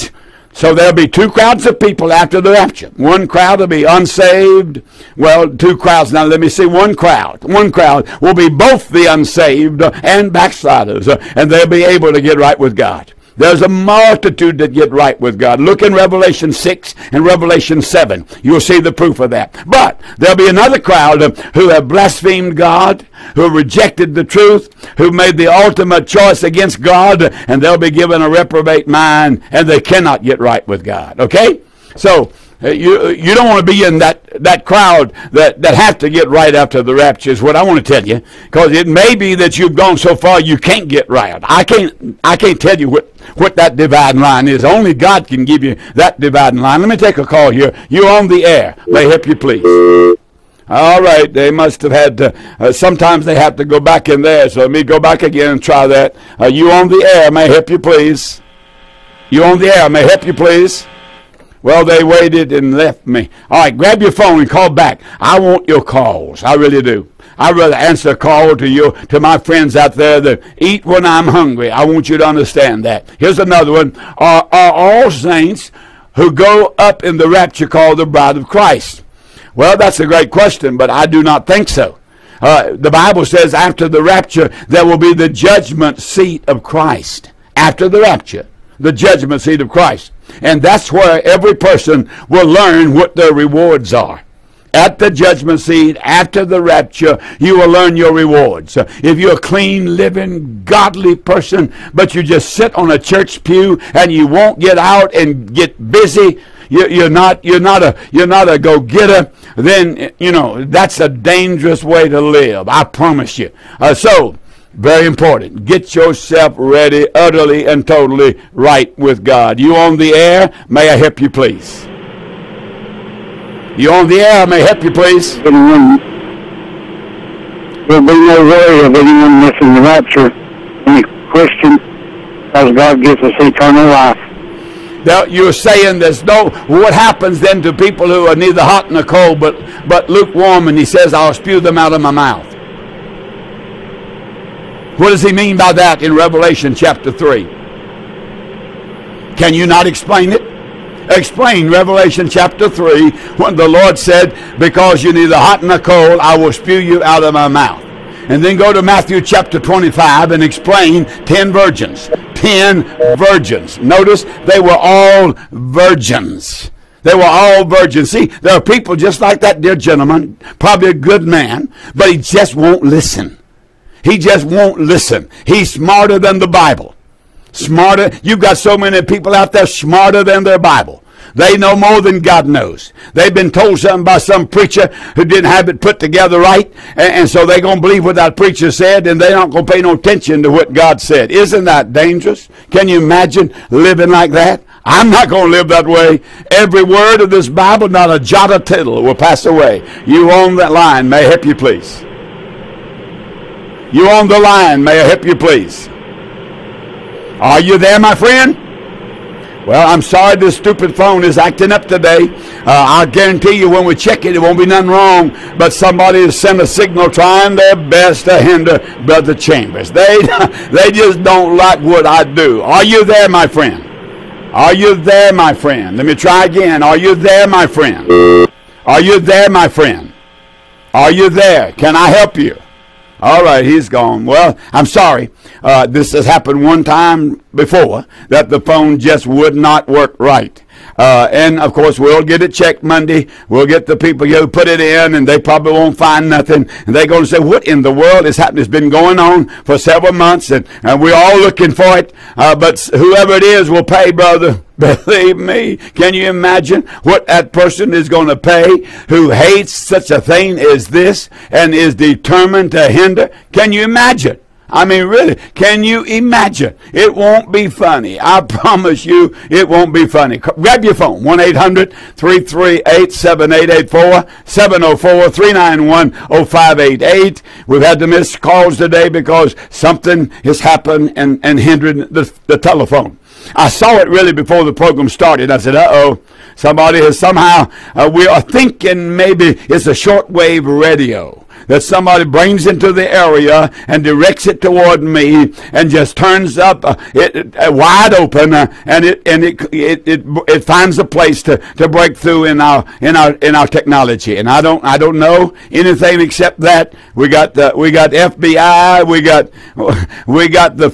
So there'll be two crowds of people after the rapture. One crowd will be unsaved. Well, two crowds. Now let me see. One crowd will be both the unsaved and backsliders, and they'll be able to get right with God. There's a multitude that get right with God. Look in Revelation 6 and Revelation 7. You'll see the proof of that. But there'll be another crowd who have blasphemed God, who rejected the truth, who made the ultimate choice against God, and they'll be given a reprobate mind, and they cannot get right with God. Okay? So you don't want to be in that crowd that have to get right after the rapture is what I want to tell you, because it may be that you've gone so far you can't get right. I can't tell you what that dividing line is. Only God can give you that dividing line. Let me take a call here. You're on the air. May I help you, please? All right. They must have had to, sometimes they have to go back in there. So let me go back again and try that. You on the air. May I help you, please? You on the air. May I help you, please? Well, they waited and left me. All right, grab your phone and call back. I want your calls. I really do. I'd rather answer a call to my friends out there that eat when I'm hungry. I want you to understand that. Here's another one. Are all saints who go up in the rapture called the bride of Christ? Well, that's a great question, but I do not think so. The Bible says after the rapture, there will be the judgment seat of Christ. After the rapture, the judgment seat of Christ. And that's where every person will learn what their rewards are. At the judgment seat, after the rapture, you will learn your rewards. If you're a clean, living, godly person, but you just sit on a church pew and you won't get out and get busy, you're not a go-getter, then, that's a dangerous way to live. I promise you. So, very important. Get yourself ready, utterly and totally right with God. You on the air? May I help you, please? You on the air? May I help you, please? There'll be no worry of anyone missing the rapture. Any Christian, because God gives us eternal life. Now, you're saying there's no... What happens then to people who are neither hot nor cold, but lukewarm, and he says, I'll spew them out of my mouth? What does he mean by that in Revelation chapter 3? Can you not explain it? Explain Revelation chapter 3 when the Lord said, because you're neither hot nor cold, I will spew you out of my mouth. And then go to Matthew chapter 25 and explain 10 virgins. 10 virgins. Notice they were all virgins. They were all virgins. See, there are people just like that dear gentleman, probably a good man, but he just won't listen. He just won't listen. He's smarter than the Bible. Smarter. You've got so many people out there smarter than their Bible. They know more than God knows. They've been told something by some preacher who didn't have it put together right, and so they're going to believe what that preacher said, and they're not going to pay no attention to what God said. Isn't that dangerous? Can you imagine living like that? I'm not going to live that way. Every word of this Bible, not a jot or tittle, will pass away. You on that line. May I help you, please? You on the line. May I help you, please? Are you there, my friend? Well, I'm sorry this stupid phone is acting up today. I'll guarantee you when we check it, it won't be nothing wrong. But somebody has sent a signal trying their best to hinder Brother Chambers. They just don't like what I do. Are you there, my friend? Are you there, my friend? Let me try again. Are you there, my friend? Are you there, my friend? Are you there? Can I help you? All right, he's gone. Well, I'm sorry. This has happened one time before, that the phone just would not work right. And, of course, we'll get it checked Monday. We'll get the people who put it in, and they probably won't find nothing. And they're going to say, what in the world is happening? It's been going on for several months, and we're all looking for it. But whoever it is will pay, brother. Believe me. Can you imagine what that person is going to pay who hates such a thing as this and is determined to hinder? Can you imagine? I mean, really, can you imagine? It won't be funny. I promise you it won't be funny. Grab your phone, 1-800-338-7884, 704-391-0588. We've had to miss calls today because something has happened and hindered the telephone. I saw it really before the program started. I said, uh-oh, somebody has somehow, we are thinking maybe it's a shortwave radio. that somebody brings into the area and directs it toward me and just turns up it wide open, and it finds a place to break through in our technology. And I don't know anything except that we got FBI, we got the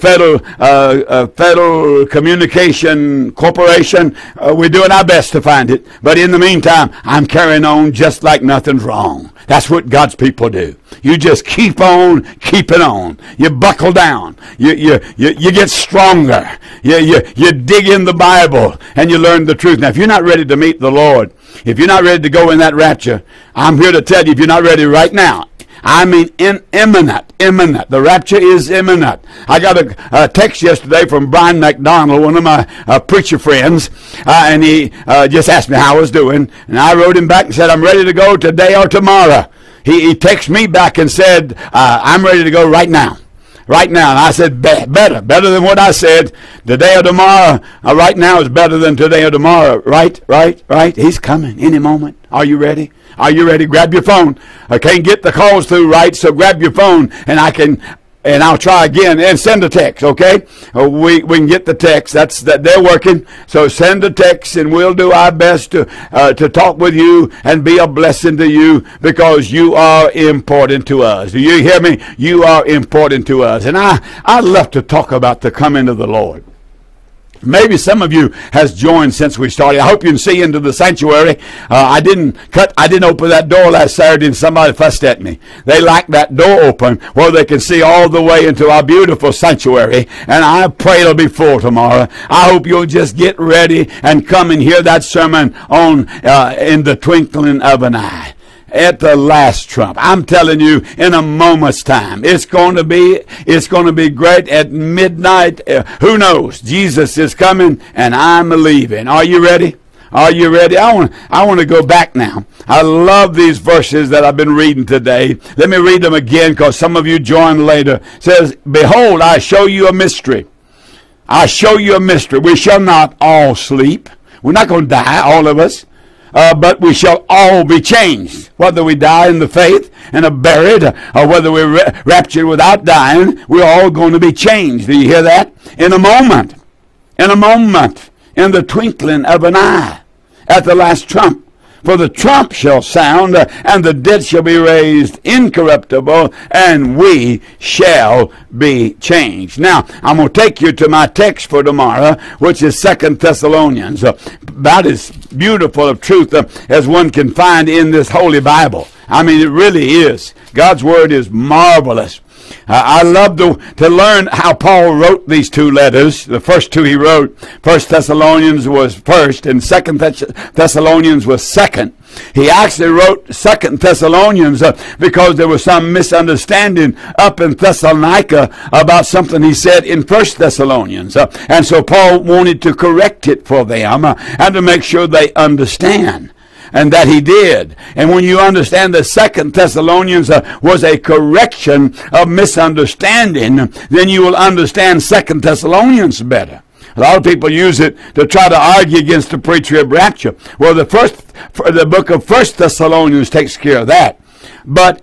Federal Communication Corporation. We're doing our best to find it, but in the meantime, I'm carrying on just like nothing's wrong. That's what God's people do. You just keep on keeping on. You buckle down. You get stronger. You dig in the Bible and you learn the truth. Now, if you're not ready to meet the Lord, if you're not ready to go in that rapture, I'm here to tell you, if you're not ready right now, I mean imminent. The rapture is imminent. I got a text yesterday from Brian McDonald, one of my preacher friends, and he just asked me how I was doing. And I wrote him back and said, I'm ready to go today or tomorrow. He texted me back and said, I'm ready to go right now. Right now. And I said, better than what I said. Today or tomorrow. Right now is better than today or tomorrow. Right. He's coming any moment. Are you ready? Are you ready? Grab your phone. I can't get the calls through right, so grab your phone and I'll try again and send a text, okay? We can get the text. They're working. So send a text and we'll do our best to talk with you and be a blessing to you, because you are important to us. Do you hear me? You are important to us. And I love to talk about the coming of the Lord. Maybe some of you has joined since we started. I hope you can see into the sanctuary. I didn't open that door last Saturday and somebody fussed at me. They like that door open where they can see all the way into our beautiful sanctuary. And I pray it'll be full tomorrow. I hope you'll just get ready and come and hear that sermon on in the twinkling of an eye. At the last trump. I'm telling you, in a moment's time. It's going to be great at midnight. Who knows? Jesus is coming and I'm leaving. Are you ready? Are you ready? I want to go back now. I love these verses that I've been reading today. Let me read them again, because some of you joined later. It says, behold, I show you a mystery. I show you a mystery. We shall not all sleep. We're not going to die, all of us. But we shall all be changed, whether we die in the faith and are buried, or whether we're raptured without dying. We're all going to be changed. Do you hear that? In a moment, in the twinkling of an eye, at the last trump. For the trump shall sound, and the dead shall be raised incorruptible, and we shall be changed. Now, I'm going to take you to my text for tomorrow, which is 2 Thessalonians. About as beautiful of truth as one can find in this Holy Bible. I mean, it really is. God's Word is marvelous. I love to learn how Paul wrote these two letters. The first two he wrote, 1 Thessalonians was first, and 2 Thessalonians was second. He actually wrote 2 Thessalonians because there was some misunderstanding up in Thessalonica about something he said in 1 Thessalonians. And so Paul wanted to correct it for them and to make sure they understand. And that he did. And when you understand that 2 Thessalonians was a correction of misunderstanding, then you will understand 2 Thessalonians better. A lot of people use it to try to argue against the pre-trib rapture. Well, the book of 1 Thessalonians takes care of that. But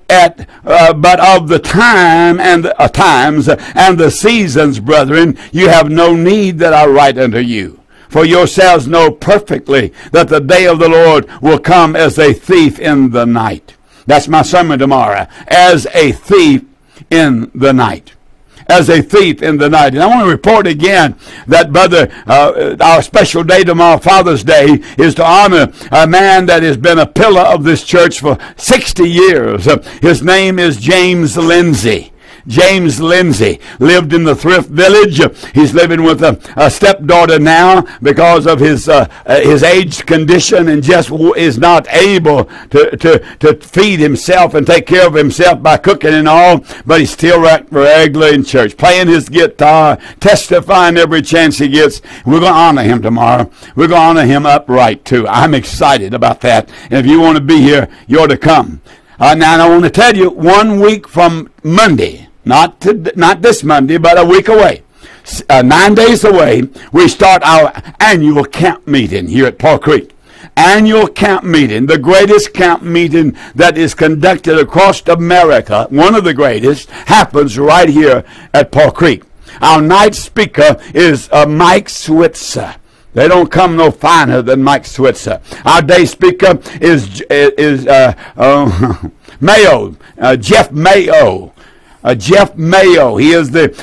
of the time and the times and the seasons, brethren, you have no need that I write unto you. For yourselves know perfectly that the day of the Lord will come as a thief in the night. That's my sermon tomorrow. As a thief in the night. As a thief in the night. And I want to report again that, brother, our special day tomorrow, Father's Day, is to honor a man that has been a pillar of this church for 60 years. His name is James Lindsay. James Lindsay lived in the Thrift Village. He's living with a stepdaughter now because of his age condition, and just is not able to feed himself and take care of himself by cooking and all. But he's still regular in church, playing his guitar, testifying every chance he gets. We're going to honor him tomorrow. We're going to honor him upright too. I'm excited about that. And if you want to be here, you're to come. Now I want to tell you, 1 week from Monday, not this Monday, but a week away, 9 days away, we start our annual camp meeting here at Paul Creek. annual camp meeting, the greatest camp meeting that is conducted across America, one of the greatest, happens right here at Paul Creek. Our night speaker is Mike Switzer. They don't come no finer than Mike Switzer. Our day speaker is Mayo, Jeff Mayo. Jeff Mayo. He is the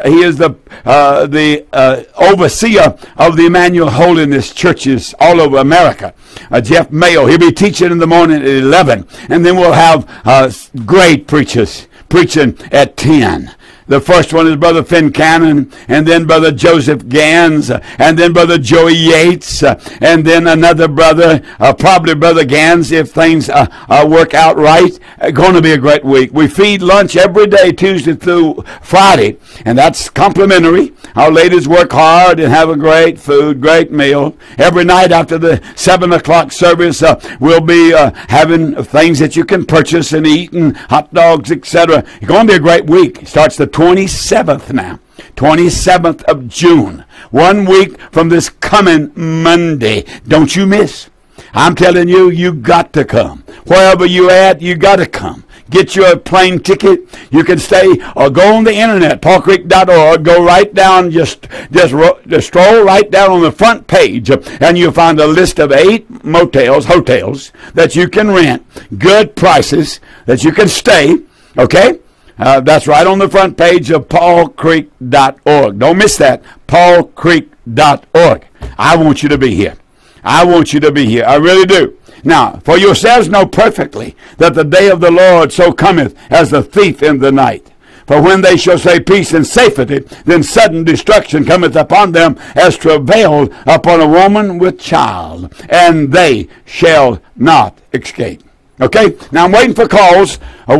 overseer of the Emmanuel Holiness churches all over America. Jeff Mayo. He'll be teaching in the morning at 11, and then we'll have great preachers preaching at 10. The first one is Brother Finn Cannon, and then Brother Joseph Gans, and then Brother Joey Yates, and then another brother, probably Brother Gans, if things work out right. Going to be a great week. We feed lunch every day, Tuesday through Friday, and that's complimentary. Our ladies work hard and have a great food, great meal. Every night after the 7 o'clock service, we'll be having things that you can purchase and eat, and hot dogs, etc. It's going to be a great week. It starts the 27th now. 27th of June. 1 week from this coming Monday. Don't you miss. I'm telling you, you got to come. Wherever you at, you got to come. Get your plane ticket. You can stay or go on the internet, paulcreek.org. Go right down, just stroll right down on the front page, and you'll find a list of 8 hotels that you can rent. Good prices that you can stay. Okay? That's right on the front page of paulcreek.org. Don't miss that. paulcreek.org. I want you to be here. I want you to be here. I really do. Now, for yourselves know perfectly that the day of the Lord so cometh as a thief in the night. For when they shall say peace and safety, then sudden destruction cometh upon them as travail upon a woman with child, and they shall not escape. Okay, now I'm waiting for calls.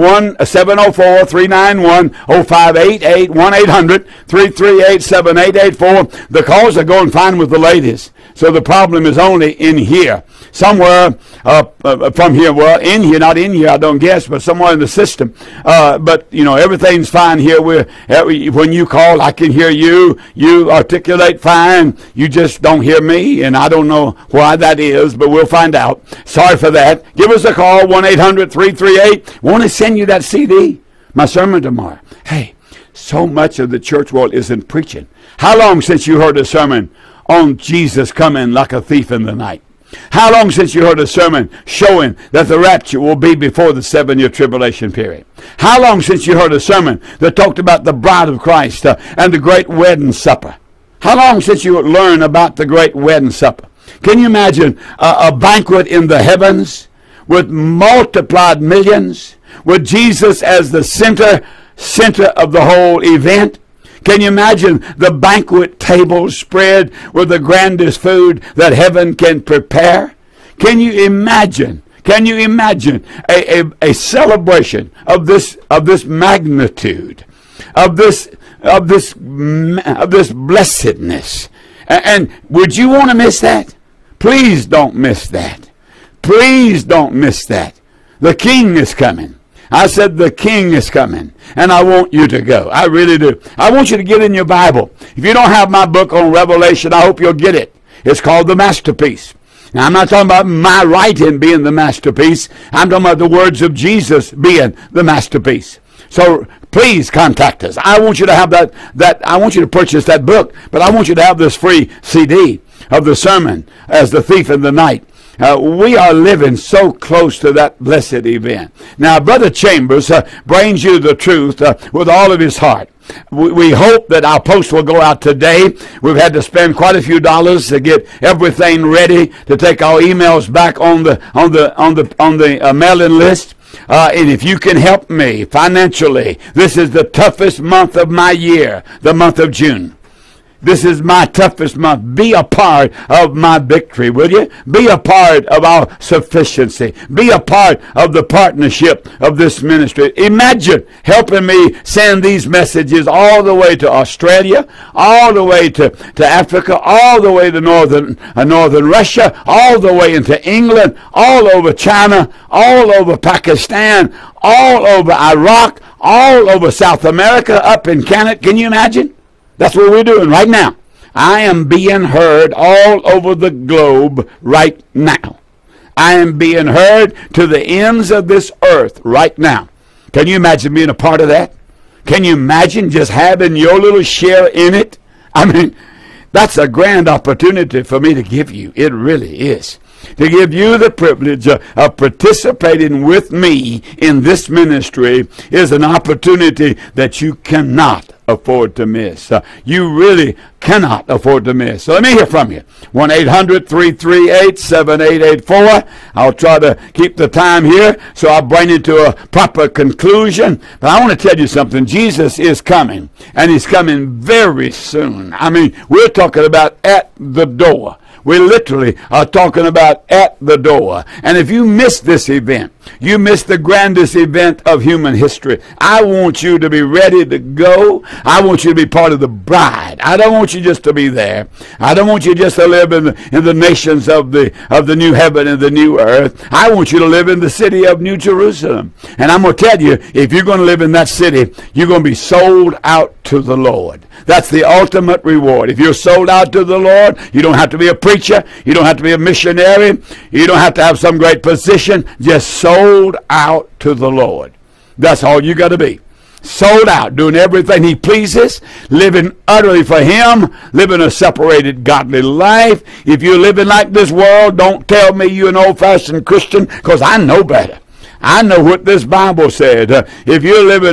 704-391-0588, 1-800-338-7884. The calls are going fine with the ladies. So the problem is only in here. Somewhere from here, well, in here, not in here, I don't guess, but somewhere in the system. But, you know, everything's fine here. When you call, I can hear you. You articulate fine. You just don't hear me, and I don't know why that is, but we'll find out. Sorry for that. Give us a call, 1-800-338. Want to send you that CD, my sermon tomorrow. Hey, so much of the church world isn't preaching. How long since you heard a sermon on Jesus coming like a thief in the night? How long since you heard a sermon showing that the rapture will be before the 7-year tribulation period? How long since you heard a sermon that talked about the bride of Christ and the great wedding supper? How long since you learned about the great wedding supper? Can you imagine a banquet in the heavens with multiplied millions, with Jesus as the center of the whole event? Can you imagine the banquet table spread with the grandest food that heaven can prepare? Can you imagine a celebration of this magnitude, of this blessedness? And would you want to miss that? Please don't miss that. Please don't miss that. The King is coming. I said the King is coming, and I want you to go. I really do. I want you to get in your Bible. If you don't have my book on Revelation, I hope you'll get it. It's called The Masterpiece. Now, I'm not talking about my writing being the masterpiece. I'm talking about the words of Jesus being the masterpiece. So please contact us. I want you to have that I want you to purchase that book, but I want you to have this free CD of the sermon as the thief in the night. We are living so close to that blessed event. Now, Brother Chambers brings you the truth with all of his heart. We hope that our post will go out today. We've had to spend quite a few dollars to get everything ready to take our emails back on the mailing list. And if you can help me financially, this is the toughest month of my year, the month of June. This is my toughest month. Be a part of my victory, will you? Be a part of our sufficiency. Be a part of the partnership of this ministry. Imagine helping me send these messages all the way to Australia, all the way to Africa, all the way to northern Russia, all the way into England, all over China, all over Pakistan, all over Iraq, all over South America, up in Canada. Can you imagine? That's what we're doing right now. I am being heard all over the globe right now. I am being heard to the ends of this earth right now. Can you imagine being a part of that? Can you imagine just having your little share in it? I mean, that's a grand opportunity for me to give you. It really is. To give you the privilege of participating with me in this ministry is an opportunity that you cannot afford to miss. You really cannot afford to miss. So let me hear from you. 1-800-338-7884. I'll try to keep the time here so I'll bring it to a proper conclusion. But I want to tell you something. Jesus is coming, and he's coming very soon. I mean, we're talking about at the door. We literally are talking about at the door. And if you miss this event, you miss the grandest event of human history. I want you to be ready to go. I want you to be part of the bride. I don't want you just to be there. I don't want you just to live in the nations of the new heaven and the new earth. I want you to live in the city of New Jerusalem. And I'm going to tell you, if you're going to live in that city, you're going to be sold out to the Lord. That's the ultimate reward. If you're sold out to the Lord, you don't have to be a preacher. You don't have to be a missionary. You don't have to have some great position. Just sold out to the Lord. That's all you got to be. Sold out, doing everything he pleases, living utterly for him, living a separated godly life. If you're living like this world, don't tell me you're an old-fashioned Christian, because I know better. I know what this Bible said. If you're living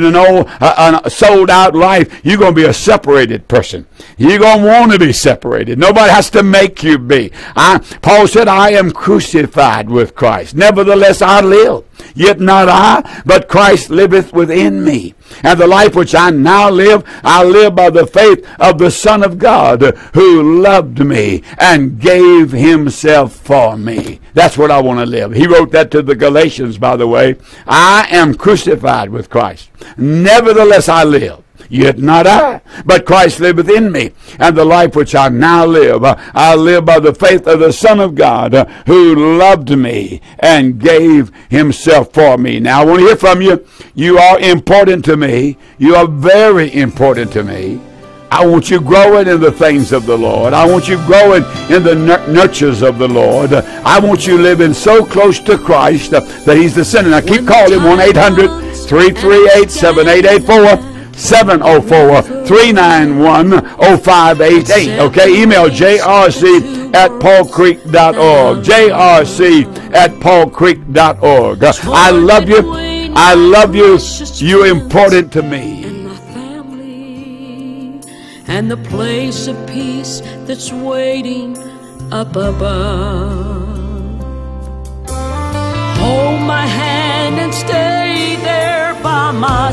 a sold-out life, you're going to be a separated person. You're going to want to be separated. Nobody has to make you be. Paul said, I am crucified with Christ. Nevertheless, I live. Yet not I, but Christ liveth within me. And the life which I now live, I live by the faith of the Son of God, who loved me and gave himself for me. That's what I want to live. He wrote that to the Galatians, by the way. I am crucified with Christ. Nevertheless, I live. Yet not I, but Christ liveth in me. And the life which I now live, I live by the faith of the Son of God, who loved me and gave himself for me. Now, I want to hear from you. You are important to me. You are very important to me. I want you growing in the things of the Lord. I want you growing in the nurtures of the Lord. I want you living so close to Christ that he's the center. Now, keep calling 1-800-338-7884. 704-391-0588. Okay, email jrc@paulcreek.org. jrc@paulcreek.org. I love you. I love you. You're important to me. And the place of peace that's waiting up above. Hold my hand and stay there by my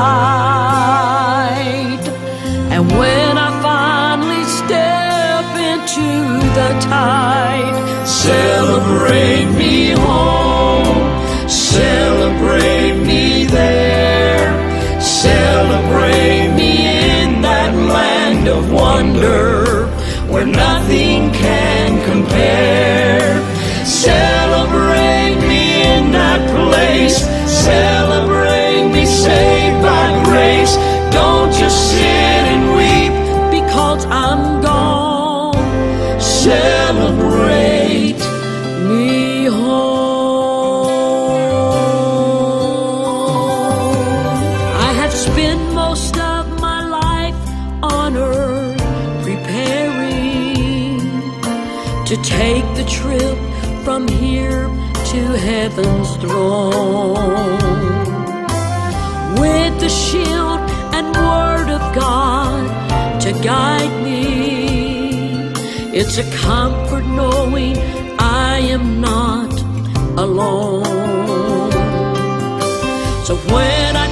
side. And when I finally step into the tide, celebrate me home, celebrate me there, celebrate me in that land of wonder where nothing can compare. Celebrate me in that place, celebrate me saved by grace. Don't just sit and weep because I'm gone. Celebrate me home. I have spent most of my life on earth preparing to take the trip from here to heaven's throne. With the shield and word of God to guide me, it's a comfort knowing I am not alone. So when I